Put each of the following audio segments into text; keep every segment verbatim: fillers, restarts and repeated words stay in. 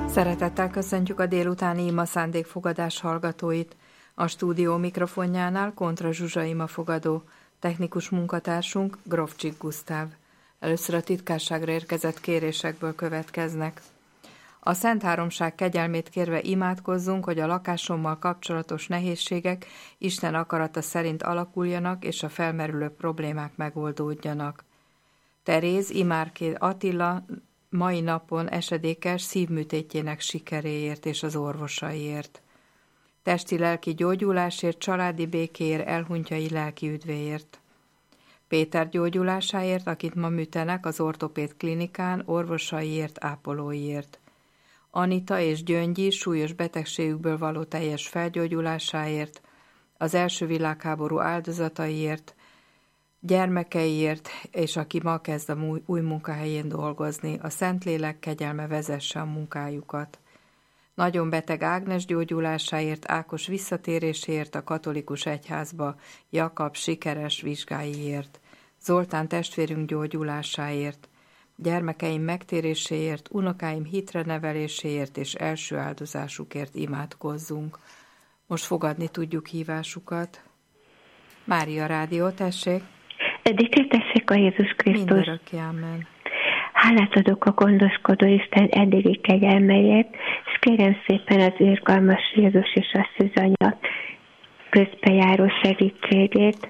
Szeretettel köszöntjük a délutáni ima szándékfogadás hallgatóit. A stúdió mikrofonjánál Kontra Zsuzsa imafogadó, technikus munkatársunk Grovcsik Gusztáv. Először a titkárságra érkezett kérésekből következnek. A Szent Háromság kegyelmét kérve imádkozzunk, hogy a lakásommal kapcsolatos nehézségek Isten akarata szerint alakuljanak, és a felmerülő problémák megoldódjanak. Teréz Imárké Attila mai napon esedékes szívműtétjének sikeréért és az orvosaiért. Testi-lelki gyógyulásért, családi békéért, elhunytjai lelki üdvéért. Péter gyógyulásáért, akit ma műtenek az ortopéd klinikán, orvosaiért, ápolóiért. Anita és Gyöngyi súlyos betegségükből való teljes felgyógyulásáért, az első világháború áldozataiért, gyermekeiért, és aki ma kezd a új munkahelyén dolgozni, a Szentlélek kegyelme vezesse a munkájukat. Nagyon beteg Ágnes gyógyulásáért, Ákos visszatéréséért a katolikus egyházba, Jakab sikeres vizsgáiért, Zoltán testvérünk gyógyulásáért, gyermekeim megtéréséért, unokáim hitre neveléséért és első áldozásukért imádkozzunk. Most fogadni tudjuk hívásukat. Mária Rádió, tessék! Dicsértessék a Jézus Krisztus! Mindörökké, amen. Hálát adok a gondoskodó Isten eddigi kegyelmeiért, és kérem szépen az irgalmas Jézus és a szűzanya közbejáró segítségét,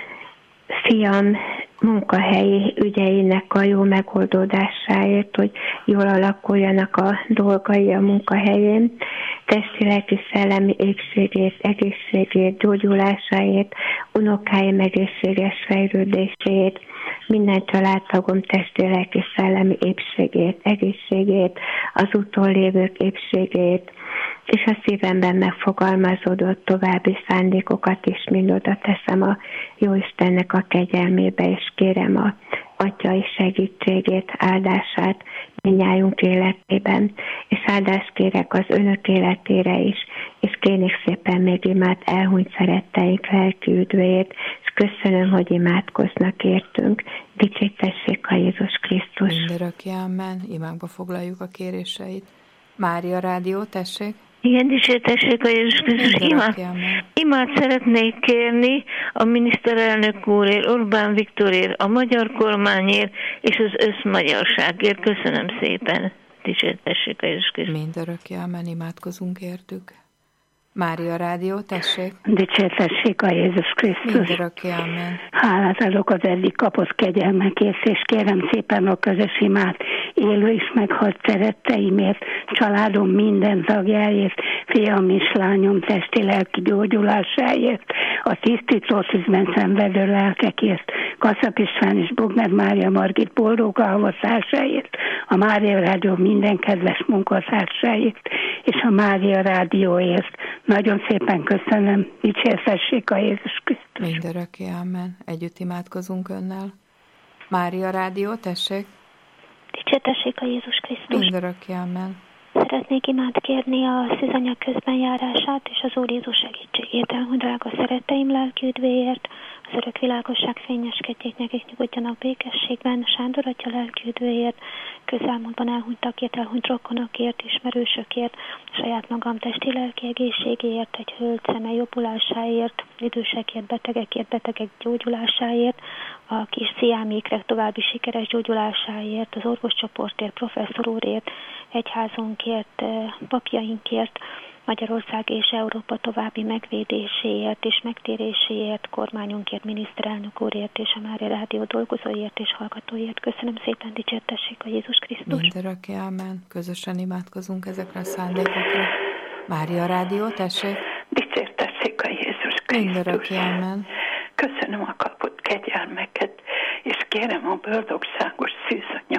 fiam munkahelyi ügyeinek a jó megoldódásáért, hogy jól alakuljanak a dolgai a munkahelyén, testi, lelki, szellemi épségét, egészségét, gyógyulásáért, unokáim egészséges fejlődését, minden családtagom testi, lelki, szellemi épségét, egészségét, az utólévők épségét, és a szívemben megfogalmazódott további szándékokat is mind oda teszem a Jóistennek a kegyelmébe, és kérem a atyai segítségét, áldását mindnyájunk életében, és áldást kérek az önök életére is, és kérnék szépen még imád elhunyt szeretteink lelki üdvéért, és köszönöm, hogy imádkoznak értünk. Dicsértessék a Jézus Krisztus! Mindörökké, amen. Imákba foglaljuk a kéréseit. Mária Rádió, tessék! Igen, dicsértessék a Jézus Krisztus. Imát, imát szeretnék kérni a miniszterelnök úrért, Orbán Viktorért, a magyar kormányért és az összmagyarságért. Köszönöm szépen. Dicsértessék a Jézus Krisztus. Mindörökké, amen, imádkozunk értük. Mária Rádió, tessék! Dicsértessék a Jézus Krisztus! Mindörökké, amen. Hálát adok az eddig kapott kegyelmekért, és kérem szépen a közös imát élő és meghalt szeretteimért, családom minden tagjáért, fiam és lányom testi lelki gyógyulásáért, a tisztító szívben szenvedő lelkekért, Kaszap István és Bogner Mária Margit boldog alvatásáért, a Mária Rádió minden kedves munkatársáért, és a Mária Rádióért. Nagyon szépen köszönöm, dicsértessék a Jézus Krisztus. Mindörökké, amen. Együtt imádkozunk önnel. Mária Rádió, tessék! Dicsértessék a Jézus Krisztus! Mindörökké, amen. Szeretnék imád kérni a szűzanyag közbenjárását és az Úr Jézus segítségét, elhunyt drága szeretteim lelki üdvéért, az örök világosság fényeskedjék, nekik nyugodjanak békességben, Sándor atya lelki üdvéért, közelmúltban elhunytakért, elhunyt rokonokért, ismerősökért, saját magam testi lelki egészségéért, egy hölgy szeme jobbulásáért, idősekért, betegekért, betegek gyógyulásáért, a kis sziámékrek további sikeres gyógyulásáért, az orvoscsoportért, professzor úrért, egyházunkért, papjainkért, Magyarország és Európa további megvédéséért és megtéréséért, kormányunkért, miniszterelnök úrért és a Mária Rádió dolgozóiért és hallgatóiért. Köszönöm szépen, dicsértessék a Jézus Krisztus! Mindörökké, amen. Közösen imádkozunk ezekre a szándékokra. Mária Rádió, tessék! Dicsértessék a Jézus Krisztus! Mindörökké, amen. Köszönöm a kapott kegyelmeket, és kérem a boldogságos szűzanya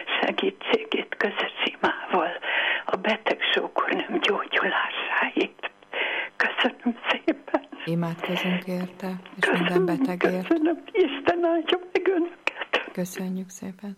segítségét közös imával, a beteg sógornőm gyógyulásáért. Köszönöm szépen. Imádkozunk érte, és köszönöm, minden betegért. Köszönöm, Isten áldja meg önöket. Köszönjük szépen.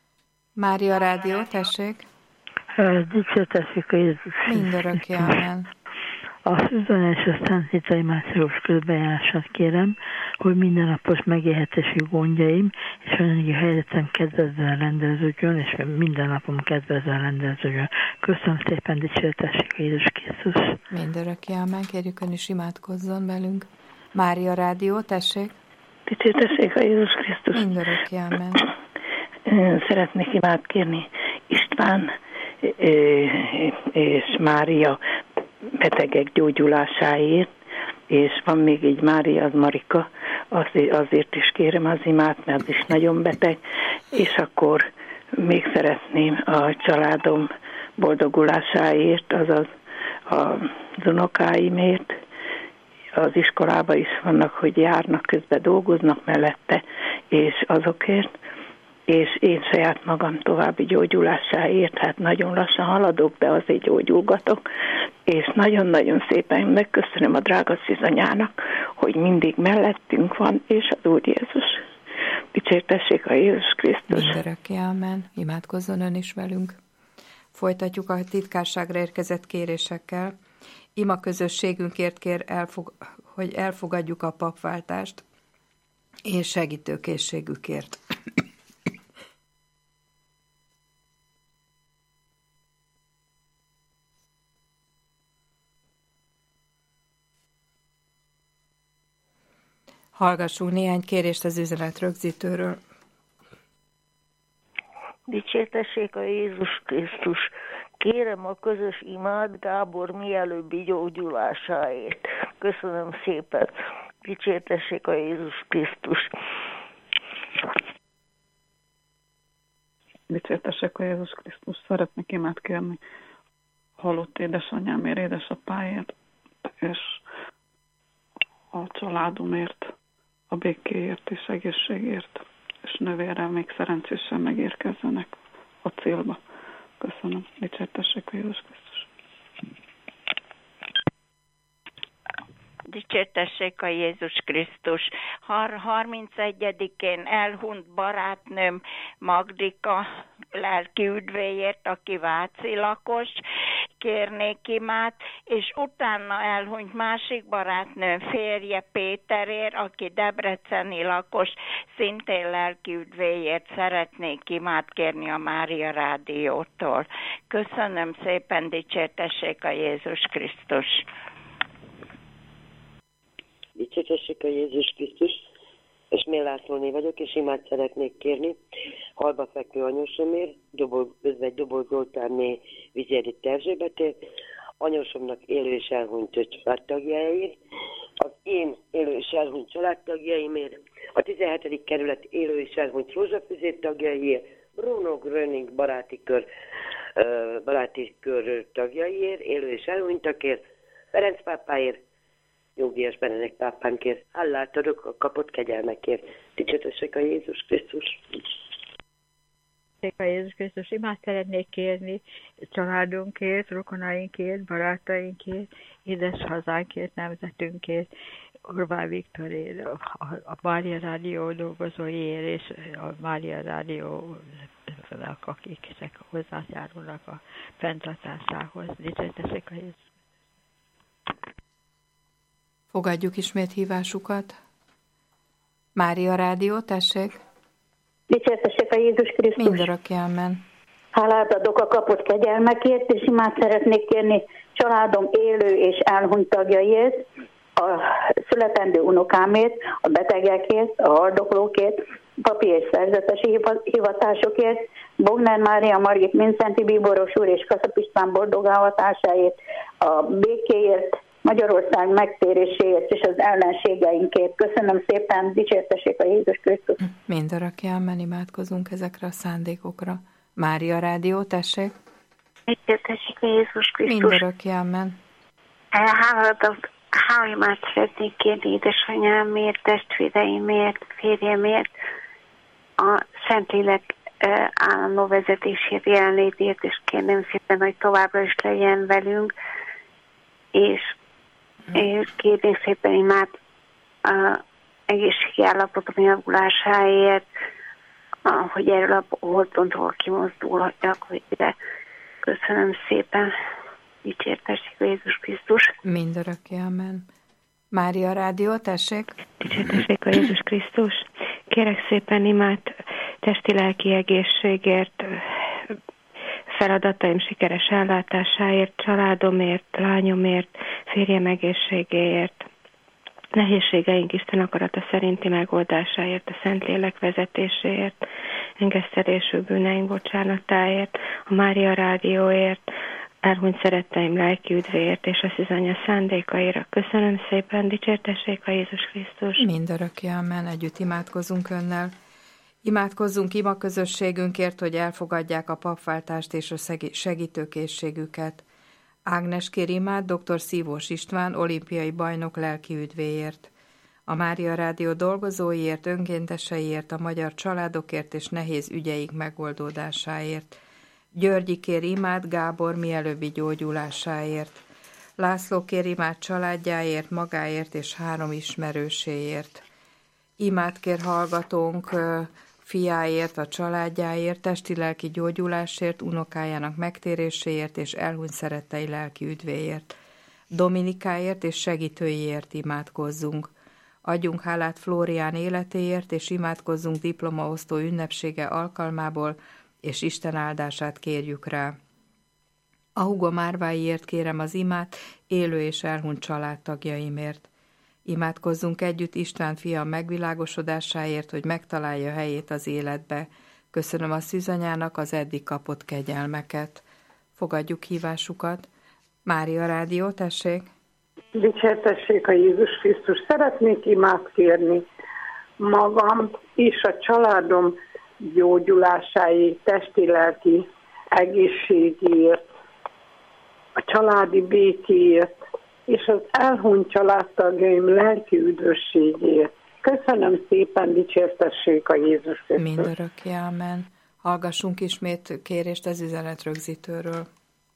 Mária Rádió, tessék. Dicsértessék a Jézus. Mindörökké, amen. A Szűzanya és a Szent Rita imációs közbejárását kérem, hogy mindennapos megélhetési gondjaim és anyagi helyzetem kedvezően rendeződjön, és minden napom kedvezően rendeződjön. Köszönöm szépen, dicsértessék a Jézus Krisztus. Mindörökké ámen, kérjük Ön is imádkozzon velünk. Mária Rádió, tessék. Dicsértessék a Jézus Krisztus. Mindörökké ámen. Szeretnék imád kérni István és Mária betegek gyógyulásáért, és van még egy Mária, az Marika, azért, azért is kérem az imát, mert az is nagyon beteg, és akkor még szeretném a családom boldogulásáért, azaz az unokáimért, az iskolába is vannak, hogy járnak, közben dolgoznak mellette, és azokért, és én saját magam további gyógyulásáért, hát nagyon lassan haladok, de azért gyógyulgatok, és nagyon-nagyon szépen megköszönöm a drága szűzanyának, hogy mindig mellettünk van, és az Úr Jézus. Dicsértessék a Jézus Krisztus. Mindörökké ámen. Imádkozzon Ön is velünk. Folytatjuk a titkárságra érkezett kérésekkel. Ima közösségünkért kér, elfog, hogy elfogadjuk a papváltást, és segítőkészségükért. Hallgassunk néhány kérést az üzenet rögzítőről. Dicsértessék a Jézus Krisztus. Kérem a közös imát Gábor mielőbbi gyógyulásáért. Köszönöm szépen. Dicsértessék a Jézus Krisztus. Dicsértessék a Jézus Krisztus. Szeretnék imát kérni halott édesanyámért, édesapáért, és a családomért, a békéért és egészségért, és nővérrel még szerencsésen megérkezzenek a célba. Köszönöm. Dicsértessék a Jézus Krisztus. Dicsértessék a Jézus Krisztus. harmincegyedikén elhunyt barátnőm Magdika lelki üdvéért, aki váci lakos, kérnék imát, és utána elhunyt másik barátnőm férje Péterért, aki debreceni lakos, szintén lelki üdvéért szeretnék imát kérni a Mária Rádiótól. Köszönöm szépen, dicsértessék a Jézus Krisztus. Dicsértessék a Jézus Krisztus, és Mélászlóné vagyok, és imát szeretnék kérni halba fekvő anyósomért, Dobol, özvegy Dobol Zoltánné Vizérit Erzsébetért, anyósomnak élő és elhunyt családtagjáért, az én élő és elhunyt családtagjaimért, a tizenhetedik kerület élő és elhunyt Rózsafüzér tagjaiért, Bruno Gröning baráti kör, baráti kör tagjaiért, élő és elhunytakért, Ferenc pápáért, Nyugdíjas Benedek pápánkért, hálát adok a kapott kegyelmekért. Dicsértessék a Jézus Krisztus. A Jézus Krisztus, imát szeretnék kérni családunkért, rokonainkért, barátainkért, édes hazánkért, nemzetünkért, Orbán Viktorért, a Mária Rádió dolgozóiért, és a Mária Rádió, akik hozzájárulnak a fenntartásához. Dicsértessék a Jézus. Fogadjuk ismét hívásukat. Mária Rádió, tessék. Dicsértessék a Jézus Krisztus. Mindörökké ámen. Hálát adok a kapott kegyelmekért, és imát szeretnék kérni családom élő és elhunyt tagjaiért, a születendő unokámért, a betegekért, a haldoklókért, papi és szerzetes hivatásokért, Bognár Mária, Margit Mincenti Bíboros úr és Kaszap István boldogálhatásáért, a békéért, Magyarország megtéréséért és az ellenségeinkért. Köszönöm szépen, dicsértessék a Jézus Krisztus. Mindörökké ámen, imádkozunk ezekre a szándékokra. Mária Rádió, tessék. Dicsértessék a Jézus Krisztus. Mindörökké ámen. Háladat, hálimát szeretnék kérni édesanyámért, testvéreimért, férjemért, a Szentlélek állandó vezetésért, jelenlétért, és kérném szépen, hogy továbbra is legyen velünk, és kérnék szépen imát az egészségi állapotom javulásáért, hogy erről a holtpontról kimozdulhatjak, hogy ide. Köszönöm szépen. dicsértessék a Jézus Krisztus. Mindörökké, amen. Mária Rádió, tessék. Dicsértessék a Jézus Krisztus. Kérek szépen imát testi-lelki egészségért, feladataim sikeres ellátásáért, családomért, lányomért, férjem egészségéért, nehézségeink Isten akarata szerinti megoldásáért, a Szentlélek vezetéséért, engesztelésű bűneink bocsánatáért, a Mária Rádióért, elhunyt szeretteim lelki üdvéért és a Szűzanya szándékaira. Köszönöm szépen, dicsértessék a Jézus Krisztus. Mindörökké, amen. Együtt imádkozunk önnel. Imádkozzunk ima közösségünkért, hogy elfogadják a papváltást és a segítőkészségüket. Ágnes kér imát dr. Szívós István, olimpiai bajnok lelki üdvéért. A Mária Rádió dolgozóiért, önkénteseiért, a magyar családokért és nehéz ügyeik megoldódásáért. Györgyi kér imát Gábor mielőbbi gyógyulásáért. László kér imát családjáért, magáért és három ismerőséért. Imát kér hallgatónk fiáért, a családjáért, testi-lelki gyógyulásért, unokájának megtéréséért és elhunyt szerettei lelki üdvéért. Dominikáért és segítőiért imádkozzunk. Adjunk hálát Flórián életéért, és imádkozzunk diplomaosztó ünnepsége alkalmából, és Isten áldását kérjük rá. A Hugo Márváiért kérem az imát, élő és elhunyt családtagjaimért. Imádkozzunk együtt István fia megvilágosodásáért, hogy megtalálja helyét az életbe. Köszönöm a Szűzanyának az eddig kapott kegyelmeket. Fogadjuk hívásukat. Mária Rádió, tessék! Dicsértessék a Jézus Krisztus! Szeretnék imát kérni magam és a családom gyógyulásáért, testi-lelki egészségért, a családi békéért, és az elhunyt családtagjaim lelki üdvösségért. Köszönöm szépen, dicsértessék a Jézus Krisztus. Mindörökké, amen. Hallgassunk ismét kérést az üzenetrögzítőről.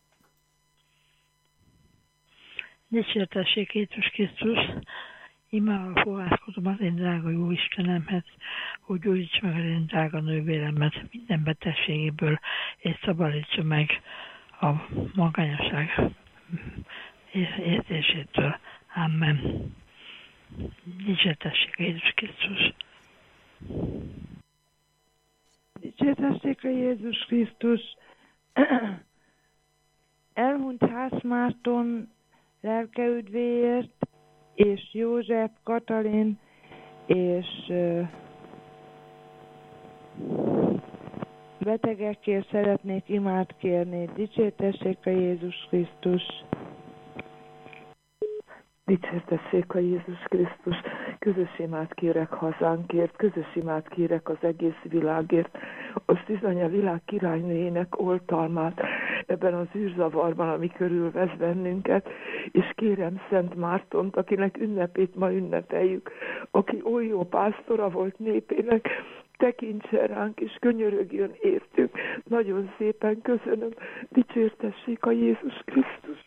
Dicsértessék Jézus Krisztus. Imával fohászkodom az én drága jó Istenemhez, hogy gyógyíts meg az én drága nővéremet minden betegségéből, és szabadítsa meg a magányosság érzésétől. Amen. Dicsértessék a Jézus Krisztus. Dicsértessék a Jézus Krisztus. Elhunyt Hász Márton lelke üdvéért, és József, Katalin, és uh, betegekért szeretnék imát kérni. Dicsértessék a Jézus Krisztus. Dicsértessék a Jézus Krisztus. Közös imát kérek hazánkért, közös imát kérek az egész világért. A Szűzanya világ királynőjének oltalmát ebben az űrzavarban, ami körülvesz bennünket, és kérem Szent Mártont, akinek ünnepét ma ünnepeljük, aki oly jó pásztora volt népének, tekintsen ránk és könyörögjön értünk. Nagyon szépen köszönöm. Dicsértessék a Jézus Krisztus.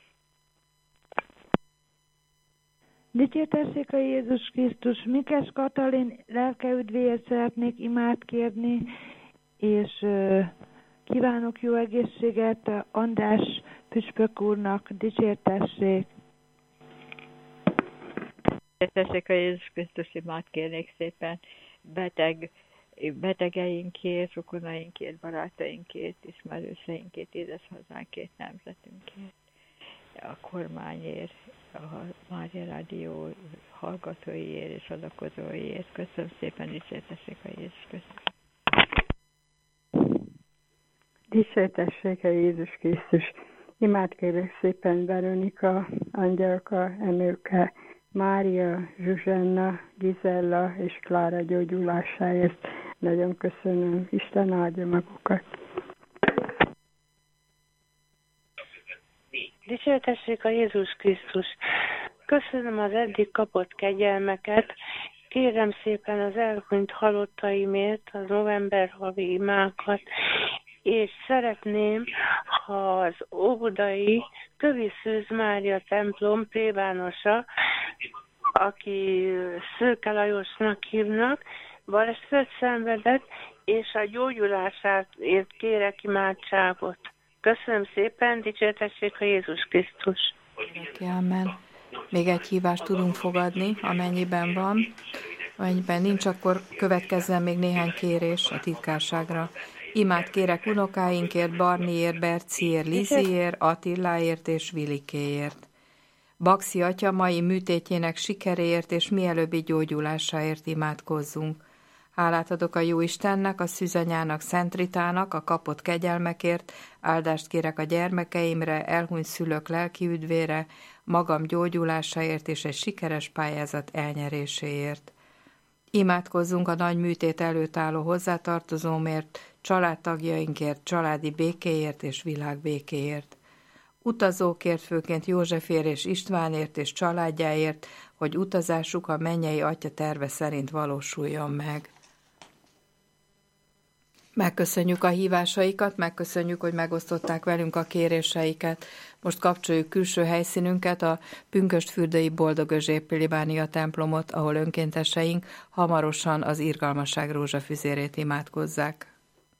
Dicsértessék a Jézus Krisztus. Mikes Katalin lelke üdvéért szeretnék imát kérni, és uh, kívánok jó egészséget András püspök úrnak. Dicsértessék. Dicsértessék a Jézus Krisztus, imát kérnék szépen beteg, betegeinkért, rokonainkért, barátainkért, ismerőseinkért, édeshazánkért, nemzetünkért, a kormányért, a Mária Rádió hallgatóiért és adakozóiért. Köszönöm szépen, dicsértessék a Jézus Krisztus. Dicsértessék a Jézus Krisztus. Imát kérek szépen Veronika, Angyalka, Emőke, Mária, Zsuzsanna, Gizella és Klára gyógyulásáért. Nagyon köszönöm. Isten áldja magukat. Dicsértessék a Jézus Krisztus. Köszönöm az eddig kapott kegyelmeket. Kérem szépen az elhunyt halottaimért az november havi imákat, és szeretném, ha az óbudai Kövi Szűz Mária templom plébánosa, aki Szőke Lajosnak hívnak, balesetet szenvedett, és a gyógyulását kérek imádságot. Köszönöm szépen, dicsértessék a Jézus Krisztus. Amen. Még egy hívást tudunk fogadni, amennyiben van. Amennyiben nincs, akkor következzen még néhány kérés a titkárságra. Imát kérek unokáinkért, Barniért, Berciért, Liziért, Attiláért és Vilikéért. Baxi atya mai műtétjének sikeréért és mielőbbi gyógyulásáért imádkozzunk. Hálát adok a Jóistennek, a szűzanyának, Szent Ritának, a kapott kegyelmekért, áldást kérek a gyermekeimre, elhunyt szülők lelki üdvére, magam gyógyulásáért és egy sikeres pályázat elnyeréséért. Imádkozzunk a nagy műtét előtt álló hozzátartozómért, családtagjainkért, családi békéért és világbékéért. Utazókért, főként Józsefért és Istvánért és családjáért, hogy utazásuk a mennyei Atya terve szerint valósuljon meg. Megköszönjük a hívásaikat, megköszönjük, hogy megosztották velünk a kéréseiket. Most kapcsoljuk külső helyszínünket, a pünkösdfürdői Boldogözsé plébánia templomot, ahol önkénteseink hamarosan az irgalmasság rózsafüzérét imádkozzák.